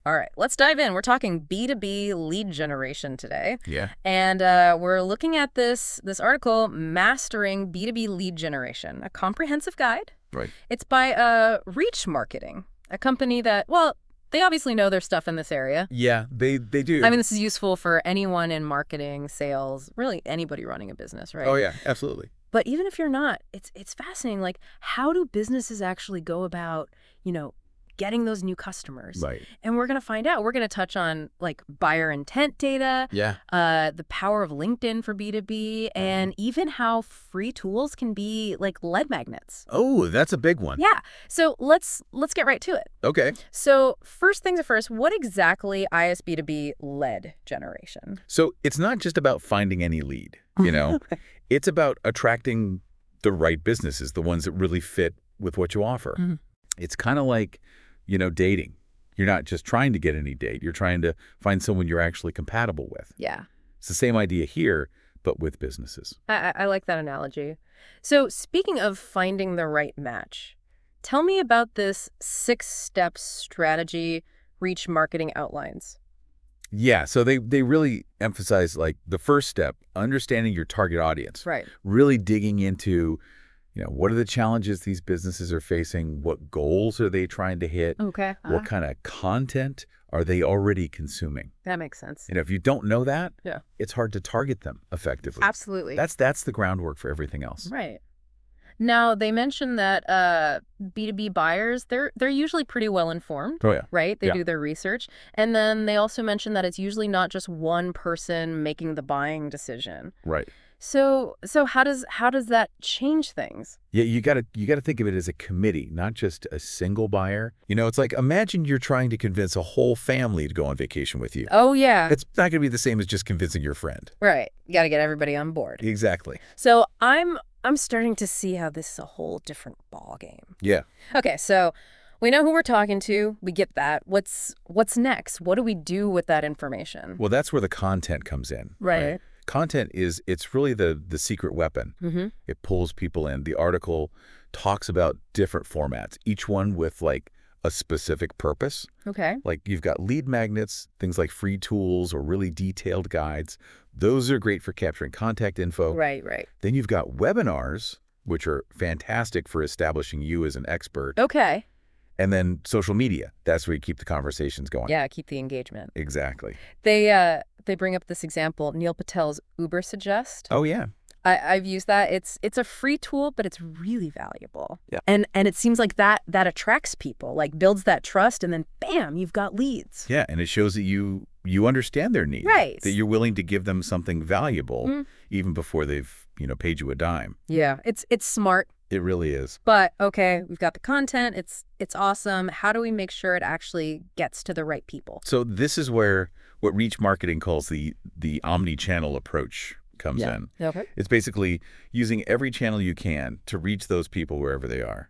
All right, let's dive in. We're talking B2B lead generation today. Yeah. And we're looking at this article, Mastering B2B Lead Generation, a comprehensive guide. Right. It's by Reach Marketing, a company that, well, they obviously know their stuff in this area. Yeah, they do. I mean, this is useful for anyone in marketing, sales, really anybody running a business, right? Oh, yeah, absolutely. But even if you're not, it's fascinating. Like, how do businesses actually go about, getting those new customers? Right. And we're going to find out. We're going to touch on, like, buyer intent data, Yeah. the power of LinkedIn for B2B, and even how free tools can be, like, lead magnets. Oh, that's a big one. Yeah. So let's get right to it. Okay. So first things first, what exactly is B2B lead generation? So it's not just about finding any lead, It's about attracting the right businesses, the ones that really fit with what you offer. Mm-hmm. It's kind of like, dating. You're not just trying to get any date. You're trying to find someone you're actually compatible with. Yeah. It's the same idea here, but with businesses. I like that analogy. So speaking of finding the right match, tell me about this 6-step strategy Reach Marketing outlines. Yeah, so they really emphasize, like, the first step, understanding your target audience. Right. Really digging into, what are the challenges these businesses are facing? What goals are they trying to hit? Okay. What kind of content are they already consuming? That makes sense. If you don't know that, Yeah. it's hard to target them effectively. Absolutely. That's the groundwork for everything else. Right. Now, they mentioned that B2B buyers, they're usually pretty well informed. Oh, yeah. Right? They Yeah. do their research. And then they also mentioned that it's usually not just one person making the buying decision. Right. So how does that change things? Yeah, you gotta think of it as a committee, not just a single buyer. It's like, imagine you're trying to convince a whole family to go on vacation with you. Oh, yeah. It's not gonna be the same as just convincing your friend. Right. You got to get everybody on board. Exactly. So I'm starting to see how this is a whole different ball game. Yeah. Okay, so we know who we're talking to. We get that. What's next? What do we do with that information? Well, that's where the content comes in. Right. Content it's really the secret weapon. Mm-hmm. It pulls people in. The article talks about different formats, each one with, like, a specific purpose. Okay. Like, you've got lead magnets, things like free tools or really detailed guides. Those are great for capturing contact info. Right. Then you've got webinars, which are fantastic for establishing you as an expert. Okay. And then social media. That's where you keep the conversations going. Yeah, keep the engagement. Exactly. They bring up this example, Neil Patel's Uber Suggest. Oh, yeah. I've used that. It's a free tool, but it's really valuable. Yeah. And it seems like that attracts people, like builds that trust, and then bam, you've got leads. Yeah, and it shows that you understand their needs. Right. That you're willing to give them something valuable even before they've, paid you a dime. Yeah, it's smart. It really is. But okay, we've got the content. It's awesome. How do we make sure it actually gets to the right people? So this is where what Reach Marketing calls the omni-channel approach comes in. Okay. It's basically using every channel you can to reach those people wherever they are.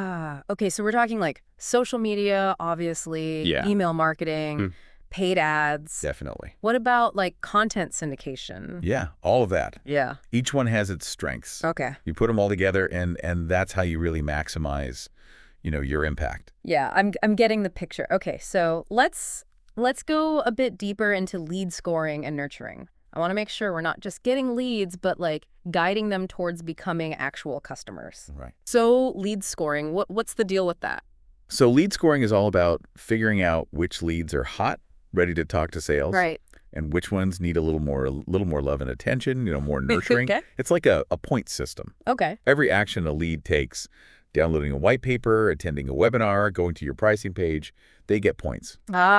Okay. So we're talking like social media, obviously, Yeah. email marketing, paid ads. Definitely. What about like content syndication? Yeah, all of that. Yeah. Each one has its strengths. Okay. You put them all together, and that's how you really maximize, your impact. Yeah, I'm getting the picture. Okay, so let's go a bit deeper into lead scoring and nurturing. I want to make sure we're not just getting leads, but like guiding them towards becoming actual customers. Right. So lead scoring, what's the deal with that? So lead scoring is all about figuring out which leads are hot, ready to talk to sales. Right. And which ones need a little more love and attention, more nurturing. Okay. It's like a point system. Okay. Every action a lead takes, downloading a white paper, attending a webinar, going to your pricing page, they get points.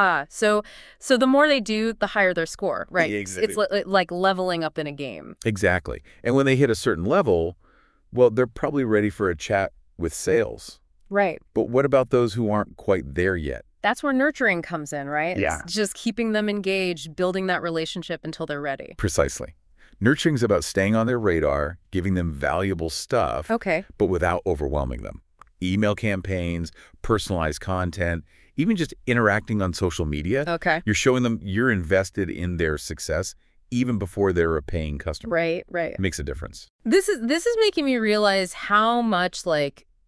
So the more they do, the higher their score, right? Exactly. It's like leveling up in a game. Exactly. And when they hit a certain level, well, they're probably ready for a chat with sales. Right. But what about those who aren't quite there yet? That's where nurturing comes in, right? Yeah. It's just keeping them engaged, building that relationship until they're ready. Precisely. Nurturing is about staying on their radar, giving them valuable stuff, Okay. but without overwhelming them. Email campaigns, personalized content, even just interacting on social media. Okay. You're showing them you're invested in their success even before they're a paying customer. Right. It makes a difference. This is making me realize how much like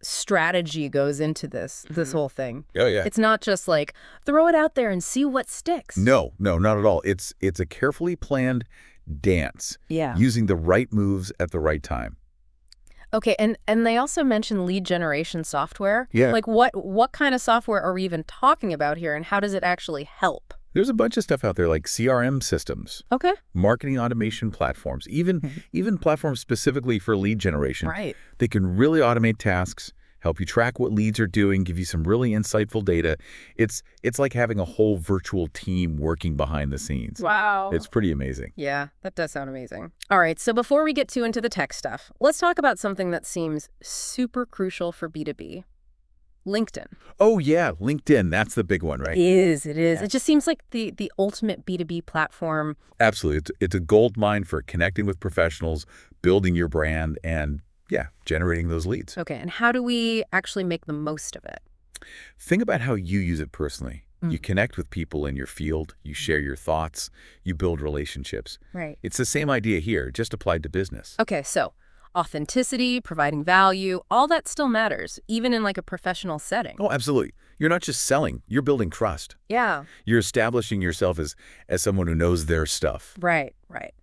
strategy goes into this whole thing. Oh, yeah. It's not just like throw it out there and see what sticks. No, not at all. It's a carefully planned dance. Yeah. Using the right moves at the right time. Okay, and they also mentioned lead generation software. Yeah. Like what kind of software are we even talking about here, and how does it actually help? There's a bunch of stuff out there like CRM systems, Okay. marketing automation platforms, even platforms specifically for lead generation. Right. They can really automate tasks, help you track what leads are doing, give you some really insightful data. It's like having a whole virtual team working behind the scenes. Wow. It's pretty amazing. Yeah, that does sound amazing. All right, so before we get too into the tech stuff, let's talk about something that seems super crucial for B2B. LinkedIn. Oh, yeah, LinkedIn. That's the big one, right? It is. Yeah. It just seems like the ultimate B2B platform. Absolutely. It's a gold mine for connecting with professionals, building your brand, and, yeah, generating those leads. Okay, and how do we actually make the most of it? Think about how you use it personally. You connect with people in your field, you share your thoughts, you build relationships. Right. It's the same idea here, just applied to business. Okay, so authenticity, providing value, all that still matters, even in like a professional setting. Oh, absolutely. You're not just selling, you're building trust. Yeah. You're establishing yourself as someone who knows their stuff. Right.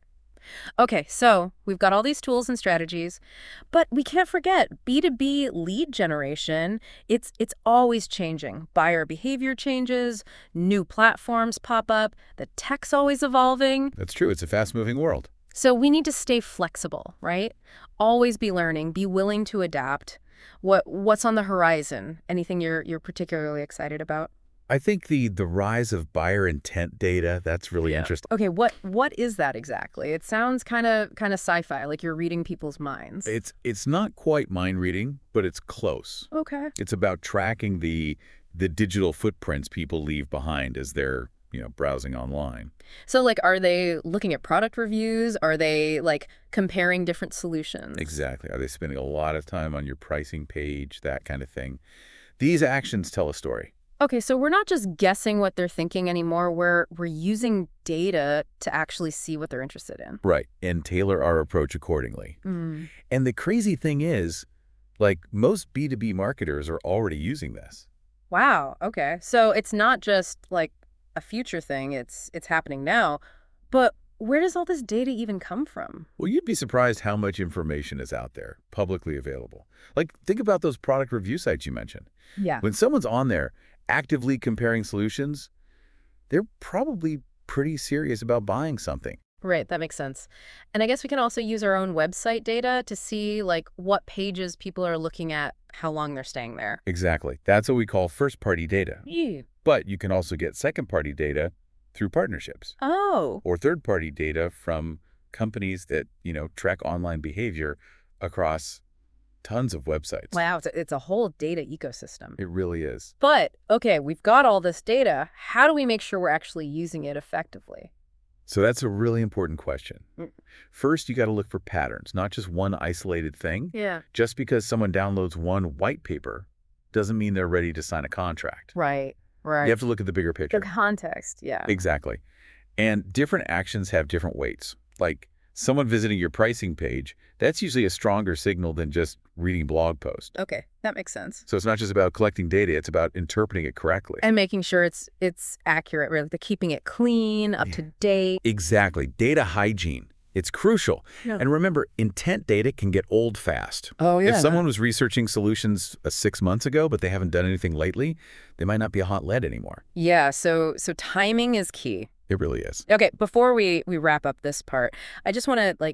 Okay, so we've got all these tools and strategies, but we can't forget B2B lead generation. It's always changing. Buyer behavior changes, new platforms pop up, the tech's always evolving. That's true. It's a fast-moving world. So we need to stay flexible, right? Always be learning, be willing to adapt. What's on the horizon? Anything you're particularly excited about? I think the rise of buyer intent data, that's really interesting. Okay, what is that exactly? It sounds kind of sci-fi, like you're reading people's minds. It's not quite mind reading, but it's close. Okay. It's about tracking the digital footprints people leave behind as they're, browsing online. So, like, are they looking at product reviews? Are they, like, comparing different solutions? Exactly. Are they spending a lot of time on your pricing page, that kind of thing? These actions tell a story. Okay, so we're not just guessing what they're thinking anymore. We're using data to actually see what they're interested in. Right, and tailor our approach accordingly. Mm. And the crazy thing is, like, most B2B marketers are already using this. Wow, okay. So it's not just, like, a future thing. It's happening now. But where does all this data even come from? Well, you'd be surprised how much information is out there, publicly available. Like, think about those product review sites you mentioned. Yeah. When someone's on there actively comparing solutions, they're probably pretty serious about buying something. Right, that makes sense. And I guess we can also use our own website data to see, like, what pages people are looking at, how long they're staying there. Exactly. That's what we call first-party data. Yeah. But you can also get second-party data through partnerships. Oh. Or third-party data from companies that, track online behavior across tons of websites. Wow, it's a whole data ecosystem. It really is. But, okay, we've got all this data. How do we make sure we're actually using it effectively? So that's a really important question. First, you got to look for patterns, not just one isolated thing. Yeah. Just because someone downloads one white paper doesn't mean they're ready to sign a contract. Right. You have to look at the bigger picture. The context, yeah. Exactly. And different actions have different weights. Like someone visiting your pricing page, that's usually a stronger signal than just reading blog posts. Okay, that makes sense. So it's not just about collecting data, it's about interpreting it correctly. And making sure it's accurate, really, keeping it clean, up to date. Exactly. Data hygiene. It's crucial. Yeah. And remember, intent data can get old fast. Oh, yeah. If someone was researching solutions 6 months ago, but they haven't done anything lately, they might not be a hot lead anymore. Yeah, so timing is key. It really is. Okay, before we wrap up this part, I just want to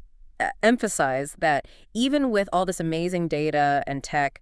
emphasize that even with all this amazing data and tech,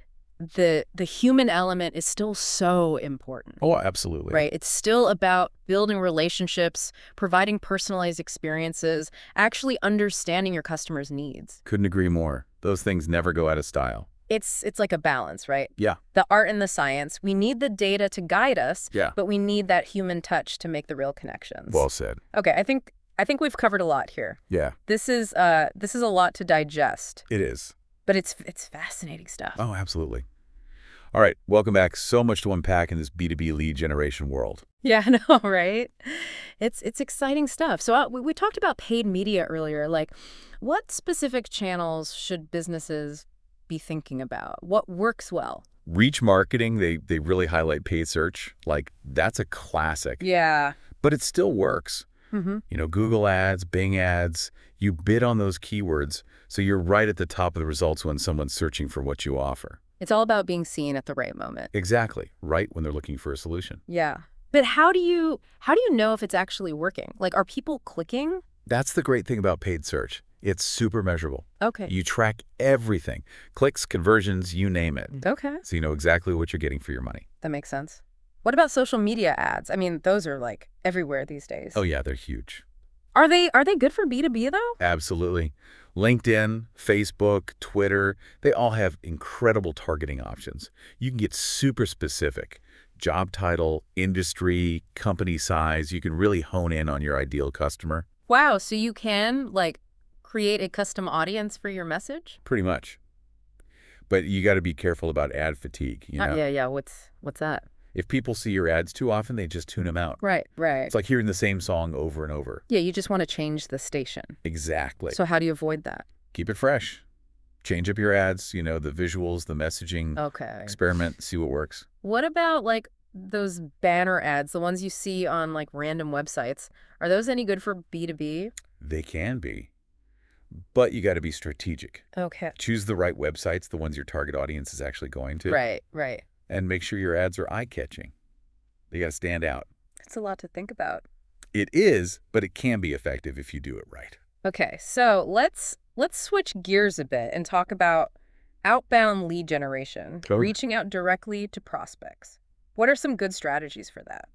the human element is still so important. Oh, absolutely. Right? It's still about building relationships, providing personalized experiences, actually understanding your customers' needs. Couldn't agree more. Those things never go out of style. It's like a balance, right? Yeah. The art and the science. We need the data to guide us, Yeah. but we need that human touch to make the real connections. Well said. Okay, I think we've covered a lot here. Yeah, This is a lot to digest, it is. but it's fascinating stuff. Oh, absolutely. All right, welcome back. So much to unpack in this B2B lead generation world. Yeah, I know, right? It's exciting stuff. So we talked about paid media earlier. Like, what specific channels should businesses be thinking about? What works well? Reach marketing, they really highlight paid search. Like, that's a classic. Yeah. But it still works. Mm-hmm. Google ads, Bing ads, you bid on those keywords, so you're right at the top of the results when someone's searching for what you offer. It's all about being seen at the right moment. Exactly, right when they're looking for a solution. Yeah. But how do you know if it's actually working? Like, are people clicking? That's the great thing about paid search. It's super measurable. Okay. You track everything. Clicks, conversions, you name it. Okay. So you know exactly what you're getting for your money. That makes sense. What about social media ads? I mean, those are like everywhere these days. Oh yeah, they're huge. Are they good for B2B though? Absolutely. LinkedIn, Facebook, Twitter, they all have incredible targeting options. You can get super specific. Job title, industry, company size. You can really hone in on your ideal customer. Wow, so you can like create a custom audience for your message? Pretty much. But you got to be careful about ad fatigue. Yeah. What's that? If people see your ads too often, they just tune them out. Right. It's like hearing the same song over and over. Yeah, you just want to change the station. Exactly. So how do you avoid that? Keep it fresh. Change up your ads, the visuals, the messaging. Okay. Experiment, see what works. What about like those banner ads, the ones you see on like random websites? Are those any good for B2B? They can be. But you got to be strategic. Okay. Choose the right websites, the ones your target audience is actually going to. Right. And make sure your ads are eye-catching. They got to stand out. It's a lot to think about. It is, but it can be effective if you do it right. Okay, so let's switch gears a bit and talk about outbound lead generation, reaching out directly to prospects. What are some good strategies for that?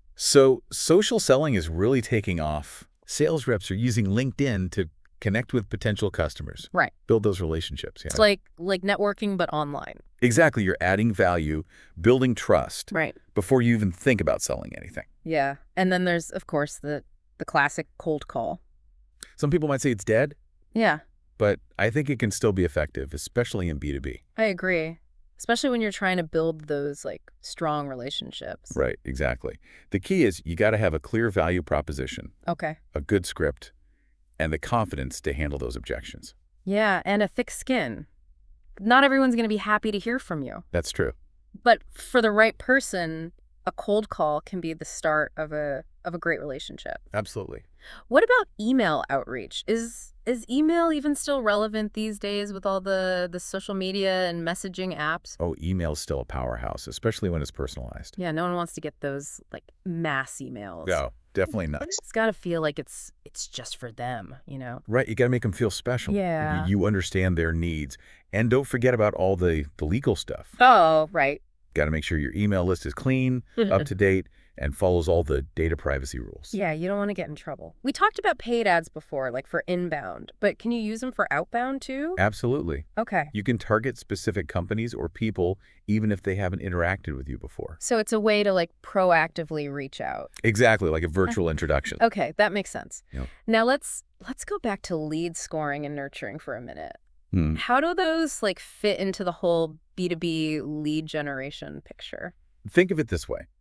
So social selling is really taking off. Sales reps are using LinkedIn to connect with potential customers. Right. Build those relationships. It's like networking, but online. Exactly. You're adding value, building trust. Right. Before you even think about selling anything. Yeah. And then there's, of course, the classic cold call. Some people might say it's dead. Yeah. But I think it can still be effective, especially in B2B. I agree. Especially when you're trying to build those like strong relationships. Right, exactly. The key is you got to have a clear value proposition, Okay. a good script, and the confidence to handle those objections. Yeah, and a thick skin. Not everyone's going to be happy to hear from you. That's true. But for the right person, a cold call can be the start of a great relationship. Absolutely. What about email outreach? Is email even still relevant these days with all the social media and messaging apps? Oh, email's still a powerhouse, especially when it's personalized. Yeah, no one wants to get those like mass emails. No, definitely not. It's got to feel like it's just for them, Right, you got to make them feel special. Yeah. You understand their needs. And don't forget about all the legal stuff. Oh, right. Got to make sure your email list is clean, up to date, and follows all the data privacy rules. Yeah, you don't want to get in trouble. We talked about paid ads before, like for inbound, but can you use them for outbound too? Absolutely. Okay. You can target specific companies or people even if they haven't interacted with you before. So it's a way to like proactively reach out. Exactly, like a virtual introduction. Okay, that makes sense. Yep. Now let's go back to lead scoring and nurturing for a minute. Hmm. How do those like fit into the whole B2B lead generation picture? Think of it this way.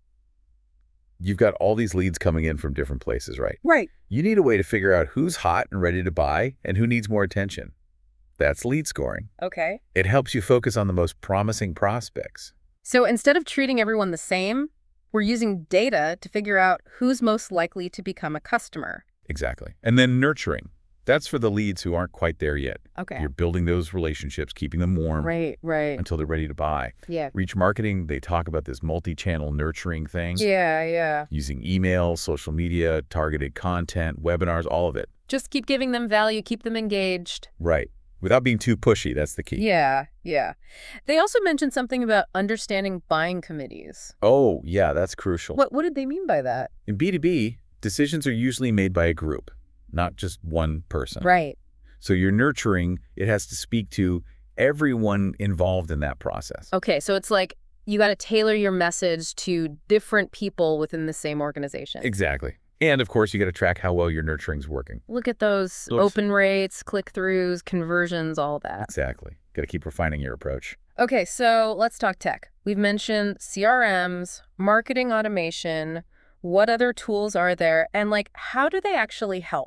You've got all these leads coming in from different places, right? Right. You need a way to figure out who's hot and ready to buy and who needs more attention. That's lead scoring. Okay. It helps you focus on the most promising prospects. So instead of treating everyone the same, we're using data to figure out who's most likely to become a customer. Exactly. And then nurturing. That's for the leads who aren't quite there yet. Okay. You're building those relationships, keeping them warm Right. until they're ready to buy. Yeah. Reach marketing, they talk about this multi-channel nurturing thing. Yeah. Using email, social media, targeted content, webinars, all of it. Just keep giving them value, keep them engaged. Right. Without being too pushy, that's the key. Yeah. They also mentioned something about understanding buying committees. Oh, yeah, that's crucial. What did they mean by that? In B2B, decisions are usually made by a group, not just one person. Right. So you're nurturing, it has to speak to everyone involved in that process. Okay, so it's like you got to tailor your message to different people within the same organization. Exactly. And of course, you got to track how well your nurturing's working. Look at those open rates, click-throughs, conversions, all that. Exactly. Got to keep refining your approach. Okay, so let's talk tech. We've mentioned CRMs, marketing automation. What other tools are there? And like, how do they actually help?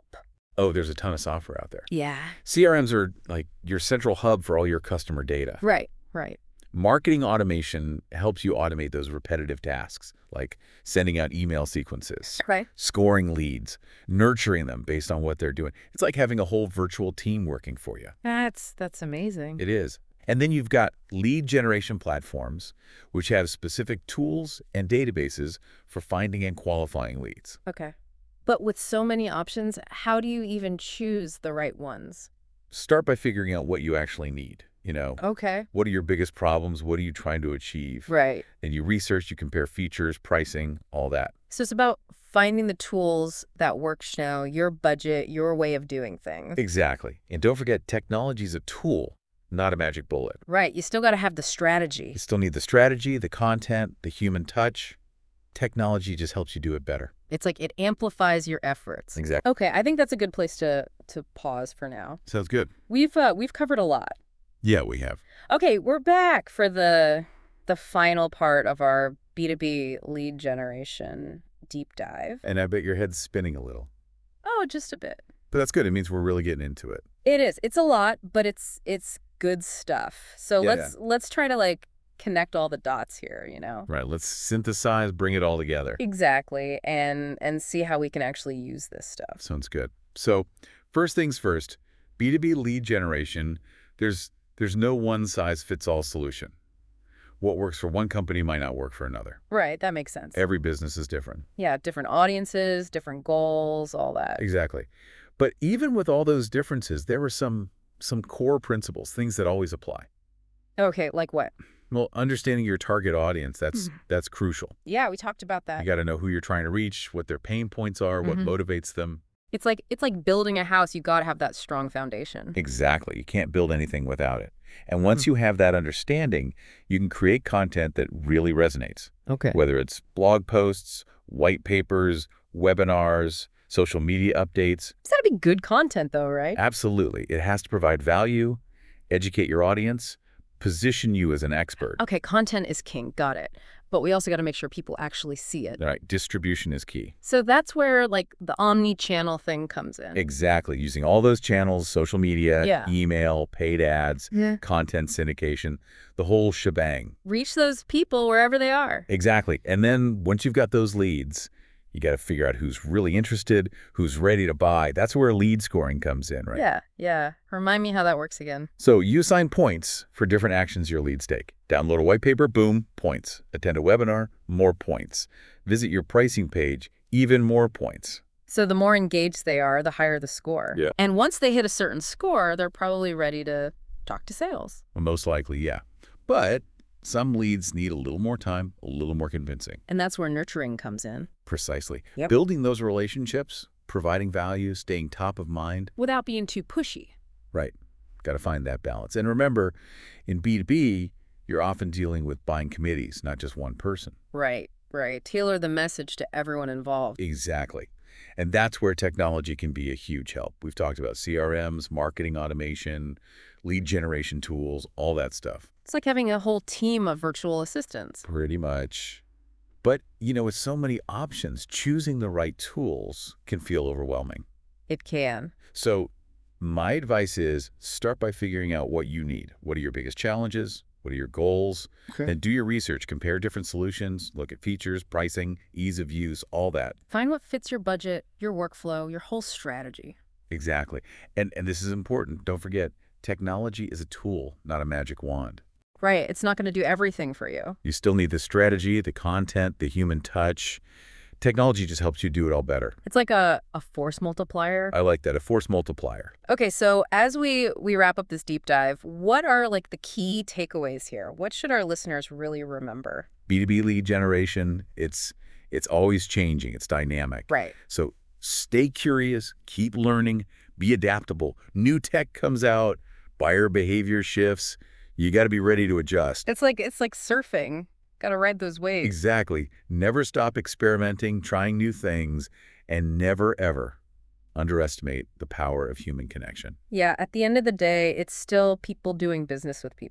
Oh, there's a ton of software out there. Yeah. CRMs are like your central hub for all your customer data. Right, right. Marketing automation helps you automate those repetitive tasks, like sending out email sequences, Right. scoring leads, nurturing them based on what they're doing. It's like having a whole virtual team working for you. That's amazing. It is. And then you've got lead generation platforms, which have specific tools and databases for finding and qualifying leads. Okay. But with so many options, how do you even choose the right ones? Start by figuring out what you actually need. Okay. What are your biggest problems? What are you trying to achieve? Right. And you research, you compare features, pricing, all that. So it's about finding the tools that work, your budget, your way of doing things. Exactly. And don't forget, technology is a tool, not a magic bullet. Right. You still got to have the strategy. You still need the strategy, the content, the human touch. Technology just helps you do it better. It's like it amplifies your efforts. Exactly. Okay, I think that's a good place to pause for now. Sounds good. We've covered a lot. Yeah, we have. Okay, we're back for the final part of our B2B lead generation deep dive. And I bet your head's spinning a little. Oh, just a bit. But that's good. It means we're really getting into it. It is. It's a lot, but it's good stuff. So Yeah, let's try to like connect all the dots here, Right. Let's synthesize, bring it all together. Exactly, and see how we can actually use this stuff. Sounds good. So first things first, B2B lead generation, there's no one-size-fits-all solution. What works for one company might not work for another. Right, that makes sense. Every business is different. Yeah, different audiences, different goals, all that. Exactly. But even with all those differences, there were some core principles, things that always apply. Okay, like what? Well, understanding your target audience, that's crucial. Yeah, we talked about that. You got to know who you're trying to reach, what their pain points are, what motivates them. It's like building a house. You got to have that strong foundation. Exactly. You can't build anything without it. And once you have that understanding, you can create content that really resonates. Okay. Whether it's blog posts, white papers, webinars, social media updates. It's got to be good content, though, right? Absolutely. It has to provide value, educate your audience, position you as an expert. Okay, content is king. Got it. But we also got to make sure people actually see it. All right. Distribution is key. So that's where, like, the omni-channel thing comes in. Exactly. Using all those channels, social media, email, paid ads, content syndication, the whole shebang. Reach those people wherever they are. Exactly. And then once you've got those leads, you got to figure out who's really interested, who's ready to buy. That's where lead scoring comes in, right? Yeah. Remind me how that works again. So you assign points for different actions your leads take. Download a white paper, boom, points. Attend a webinar, more points. Visit your pricing page, even more points. So the more engaged they are, the higher the score. Yeah. And once they hit a certain score, they're probably ready to talk to sales. Well, most likely, yeah. But some leads need a little more time, a little more convincing. And that's where nurturing comes in. Precisely. Yep. Building those relationships, providing value, staying top of mind. Without being too pushy. Right. Got to find that balance. And remember, in B2B, you're often dealing with buying committees, not just one person. Right. Tailor the message to everyone involved. Exactly. And that's where technology can be a huge help. We've talked about CRMs, marketing automation, lead generation tools, all that stuff. It's like having a whole team of virtual assistants. Pretty much. But, with so many options, choosing the right tools can feel overwhelming. It can. So my advice is start by figuring out what you need. What are your biggest challenges? What are your goals? Okay. And do your research. Compare different solutions. Look at features, pricing, ease of use, all that. Find what fits your budget, your workflow, your whole strategy. Exactly. And this is important. Don't forget, technology is a tool, not a magic wand. Right. It's not going to do everything for you. You still need the strategy, the content, the human touch. Technology just helps you do it all better. It's like a force multiplier. I like that, a force multiplier. Okay, so as we wrap up this deep dive, what are like the key takeaways here? What should our listeners really remember? B2B lead generation, it's always changing. It's dynamic. Right. So stay curious, keep learning, be adaptable. New tech comes out, buyer behavior shifts. You got to be ready to adjust. It's like surfing. Got to ride those waves. Exactly. Never stop experimenting, trying new things, and never, ever underestimate the power of human connection. Yeah, at the end of the day, it's still people doing business with people.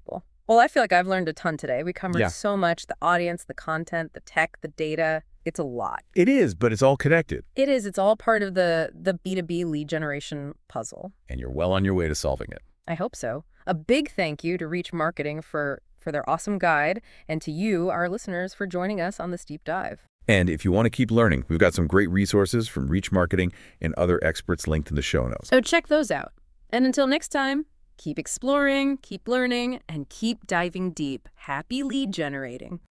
Well, I feel like I've learned a ton today. We covered Yeah, so much, the audience, the content, the tech, the data. It's a lot. it is, but it's all connected. It is. It's all part of the B2B lead generation puzzle. And you're well on your way to solving it. I hope so. A big thank you to Reach Marketing for their awesome guide, and to you, our listeners, for joining us on this deep dive. And if you want to keep learning, we've got some great resources from Reach Marketing and other experts linked in the show notes. So check those out. And until next time, keep exploring, keep learning, and keep diving deep. Happy lead generating.